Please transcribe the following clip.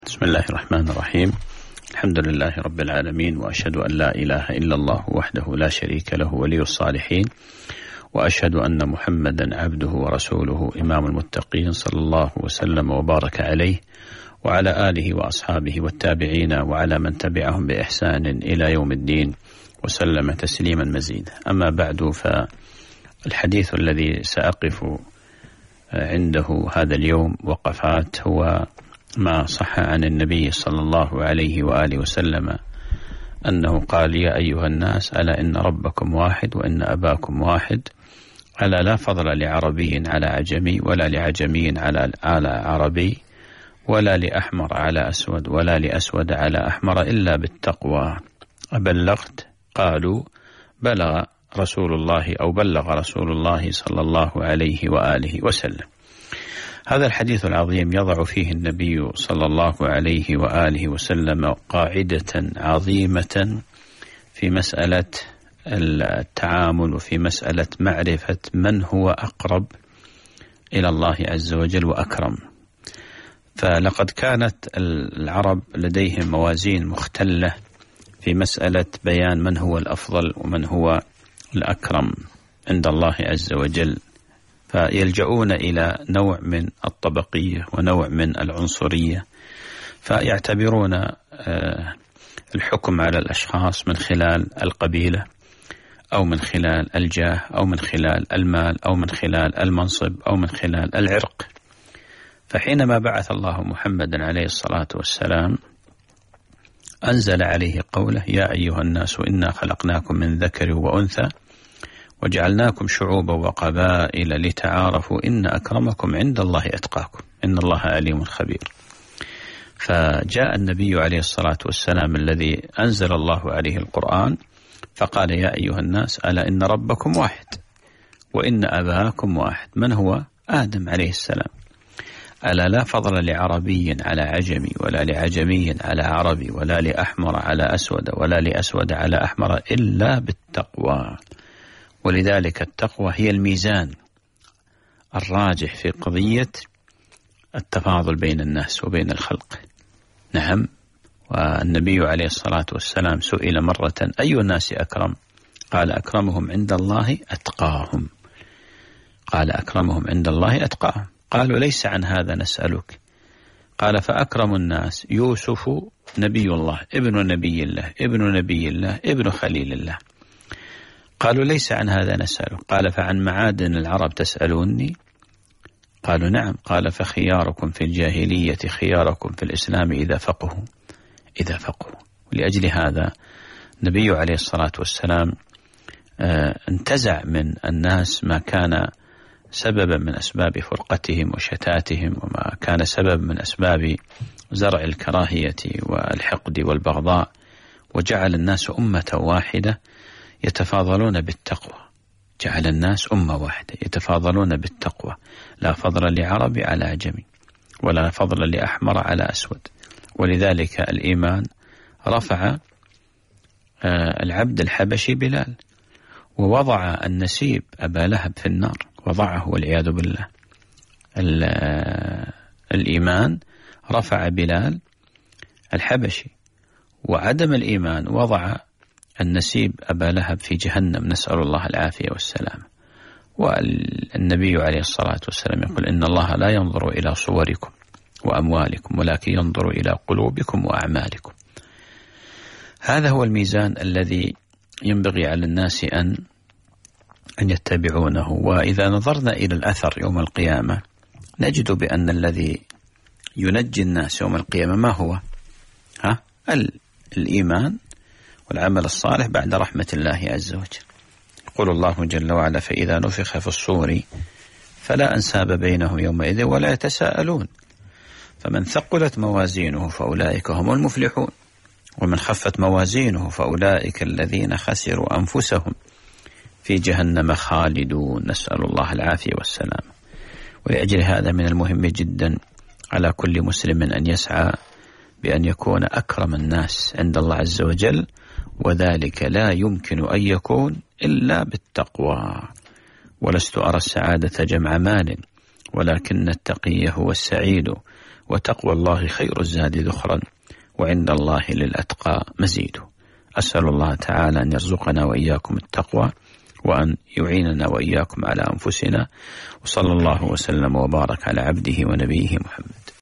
بسم الله الرحمن الرحيم. الحمد لله رب العالمين، وأشهد أن لا إله إلا الله وحده لا شريك له ولي الصالحين، وأشهد أن محمدا عبده ورسوله إمام المتقين، صلى الله وسلم وبارك عليه وعلى آله وأصحابه والتابعين وعلى من تبعهم بإحسان إلى يوم الدين وسلم تسليما مزيدا. أما بعد، فالحديث الذي سأقف عنده هذا اليوم وقفات هو ما صح عن النبي صلى الله عليه وآله وسلم أنه قال: يا أيها الناس، ألا إن ربكم واحد وإن أباكم واحد، ألا لا فضل لعربي على عجمي، ولا لعجمي على عربي، ولا لأحمر على أسود، ولا لأسود على أحمر، إلا بالتقوى. أبلغت؟ قالوا: بلغ رسول الله صلى الله عليه وآله وسلم. هذا الحديث العظيم يضع فيه النبي صلى الله عليه وآله وسلم قاعدة عظيمة في مسألة التعامل وفي مسألة معرفة من هو أقرب إلى الله عز وجل وأكرم. فلقد كانت العرب لديهم موازين مختلة في مسألة بيان من هو الأفضل ومن هو الأكرم عند الله عز وجل، فيلجؤون إلى نوع من الطبقية ونوع من العنصرية، فيعتبرون الحكم على الأشخاص من خلال القبيلة، أو من خلال الجاه، أو من خلال المال، أو من خلال المنصب، أو من خلال العرق. فحينما بعث الله محمدا عليه الصلاة والسلام أنزل عليه قوله: يا أيها الناس، إنا خلقناكم من ذكر وأنثى وجعلناكم شعوبا وقبائل لتعارفوا، إن أكرمكم عند الله أتقاكم، إن الله عليم خبير. فجاء النبي عليه الصلاة والسلام الذي أنزل الله عليه القرآن فقال: يا أيها الناس، ألا إن ربكم واحد وإن أباكم واحد. من هو؟ آدم عليه السلام. ألا لا فضل لعربي على عجمي، ولا لعجمي على عربي، ولا لأحمر على أسود، ولا لأسود على أحمر، إلا بالتقوى. ولذلك التقوى هي الميزان الراجح في قضية التفاضل بين الناس وبين الخلق. نعم، والنبي عليه الصلاة والسلام سئل مرة: أي الناس أكرم؟ قال: أكرمهم عند الله أتقاهم. قال: أكرمهم عند الله أتقاهم. قالوا: ليس عن هذا نسألك. قال: فأكرم الناس يوسف نبي الله، ابن نبي الله، ابن نبي الله، ابن خليل الله. قالوا: ليس عن هذا نسأل. قال: فعن معادن العرب تسألوني؟ قالوا: نعم. قال: فخياركم في الجاهلية خياركم في الإسلام إذا فقهوا. لأجل هذا النبي عليه الصلاة والسلام انتزع من الناس ما كان سببا من أسباب فرقتهم وشتاتهم، وما كان سبب من أسباب زرع الكراهية والحقد والبغضاء، وجعل الناس أمة واحدة يتفاضلون بالتقوى. جعل الناس أمة واحدة يتفاضلون بالتقوى، لا فضل لعربي على عجمي، ولا فضل لأحمر على أسود. ولذلك الإيمان رفع العبد الحبشي بلال، ووضع النسيب أبا لهب في النار، وضعه والعياذ بالله. الإيمان رفع بلال الحبشي، وعدم الإيمان وضع النسيب أبا لهب في جهنم، نسأل الله العافية والسلام. والنبي عليه الصلاة والسلام يقول: إن الله لا ينظر إلى صوركم وأموالكم، ولكن ينظر إلى قلوبكم وأعمالكم. هذا هو الميزان الذي ينبغي على الناس أن يتبعونه. وإذا نظرنا إلى الأثر يوم القيامة نجد بأن الذي ينجي الناس يوم القيامة ما هو؟ الإيمان والعمل الصالح بعد رحمة الله عز وجل. يقول الله جل وعلا: فإذا نفخ في الصور فلا أنساب بينهم يومئذ ولا يتساءلون، فمن ثقلت موازينه فأولئك هم المفلحون، ومن خفت موازينه فأولئك الذين خسروا أنفسهم في جهنم خالدون، نسأل الله العافية والسلام. ولأجل هذا من المهم جدا على كل مسلم أن يسعى بأن يكون أكرم الناس عند الله عز وجل، وذلك لا يمكن أن يكون إلا بالتقوى. ولست أرى السعادة جمع مال، ولكن التقي هو السعيد، وتقوى الله خير الزاد ذخرا، وعند الله للأتقى مزيد. أسأل الله تعالى أن يرزقنا وإياكم التقوى، وأن يعيننا وإياكم على أنفسنا، وصلى الله وسلم وبارك على عبده ونبيه محمد.